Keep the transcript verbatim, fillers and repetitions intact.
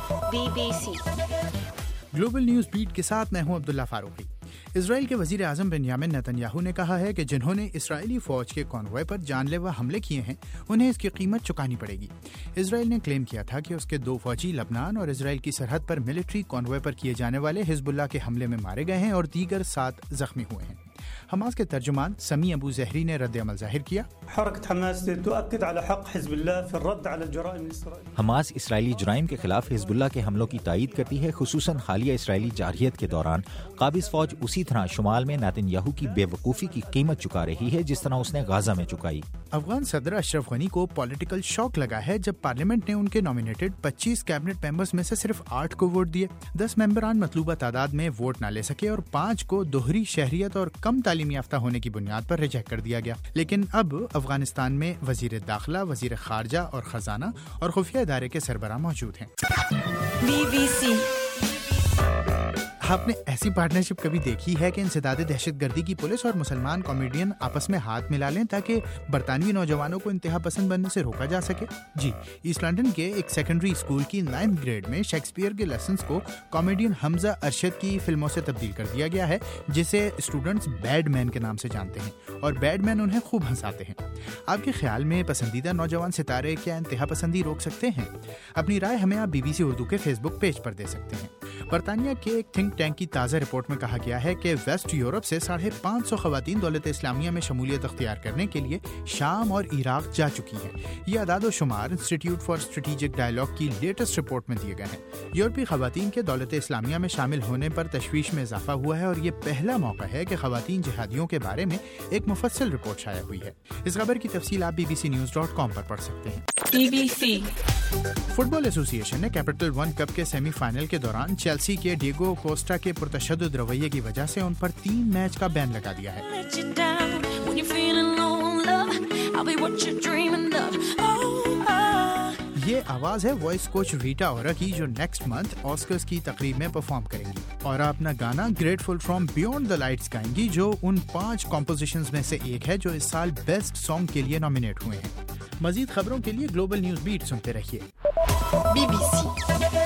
Be B C global news beat کے ساتھ میں ہوں عبداللہ فاروقی۔ اسرائیل کے وزیر اعظم بنیامن نتن یاہو نے کہا ہے کہ جنہوں نے اسرائیلی فوج کے کانوائے پر جان لیوا حملے کیے ہیں انہیں اس کی قیمت چکانی پڑے گی۔ اسرائیل نے کلیم کیا تھا کہ اس کے دو فوجی لبنان اور اسرائیل کی سرحد پر ملٹری کانوائے پر کیے جانے والے حزب اللہ کے حملے میں مارے گئے ہیں اور دیگر سات زخمی ہوئے ہیں۔ حماس کے ترجمان سمی ابو زہری نے رد عمل ظاہر کیا۔ حركة حماس تؤكد على حق حزب الله في الرد على الجرائم الإسرائيلية۔ حماس اسرائیلی جرائم کے خلاف حزب اللہ کے حملوں کی تائید کرتی ہے، خصوصاً حالیہ اسرائیلی جارحیت کے دوران قابض فوج اسی طرح شمال میں نتن یاہو کی بے وقوفی کی قیمت چکا رہی ہے جس طرح اس نے غزہ میں چکائی۔ افغان صدر اشرف غنی کو پولیٹیکل شاک لگا ہے جب پارلیمنٹ نے ان کے نامینیٹڈ پچیس کیبنٹ ممبرز میں سے صرف آٹھ کو ووٹ دیے۔ دس ممبران مطلوبہ تعداد میں ووٹ نہ لے سکے اور پانچ کو دوہری شہریت اور کم تعلیم یافتہ ہونے کی بنیاد پر ریجیکٹ کر دیا گیا۔ لیکن اب افغانستان میں وزیر داخلہ، وزیر خارجہ اور خزانہ اور خفیہ ادارے کے سربراہ موجود ہیں۔ بی بی سی آپ نے ایسی پارٹنرشپ کبھی دیکھی ہے کہ انسداد دہشت گردی کی پولیس اور مسلمان کامیڈین آپس میں ہاتھ ملا لیں تاکہ برطانوی نوجوانوں کو انتہا پسند بننے سے روکا جا سکے؟ جی، ایسٹ لنڈن کے ایک سیکنڈری اسکول کی نائنتھ گریڈ میں شیکسپیئر کے لیسنز کو کامیڈین حمزہ ارشد کی فلموں سے تبدیل کر دیا گیا ہے، جسے اسٹوڈنٹس بیڈ مین کے نام سے جانتے ہیں، اور بیڈ مین انہیں خوب ہنساتے ہیں۔ آپ کے خیال میں پسندیدہ نوجوان ستارے کیا انتہا پسندی روک سکتے ہیں؟ اپنی رائے ہمیں آپ بی بی سی اردو کے فیس بک پیج پر دے سکتے ہیں۔ برطانیہ کے ایک تھنک ٹینک کی تازہ رپورٹ میں کہا گیا ہے کہ ویسٹ یورپ سے ساڑھے پانچ سو خواتین دولت اسلامیہ میں شمولیت اختیار کرنے کے لیے شام اور عراق جا چکی ہیں۔ یہ اعداد و شمار انسٹیٹیوٹ فار اسٹریٹجک ڈائیلاگ کی لیٹسٹ رپورٹ میں دیے گئے ہیں۔ یورپی خواتین کے دولت اسلامیہ میں شامل ہونے پر تشویش میں اضافہ ہوا ہے اور یہ پہلا موقع ہے کہ خواتین جہادیوں کے بارے میں ایک مفصل رپورٹ شائع ہوئی ہے۔ اس خبر کی تفصیل آپ B B C news dot com پر پڑھ سکتے ہیں۔ B B C football association نے کیپٹل ون کپ کے سیمی فائنل کے دوران چیلسی کے ڈیگو کوسٹا کے پرتشدد رویے کی وجہ سے ان پر تین میچ کا بین لگا دیا ہے۔ یہ آواز ہے وائس کوچ ریٹا اورا کی، جو نیکسٹ منتھ آسکرز کی تقریب میں پرفارم کریں گی۔ اور اپنا گانا grateful from beyond the lights گائیں گی، جو ان پانچ کمپوزیشنز میں سے ایک ہے جو اس سال بیسٹ سانگ کے لیے نامینیٹ ہوئے ہیں۔ مزید خبروں کے لیے گلوبل نیوز بیٹ سنتے رہیے۔ Be B C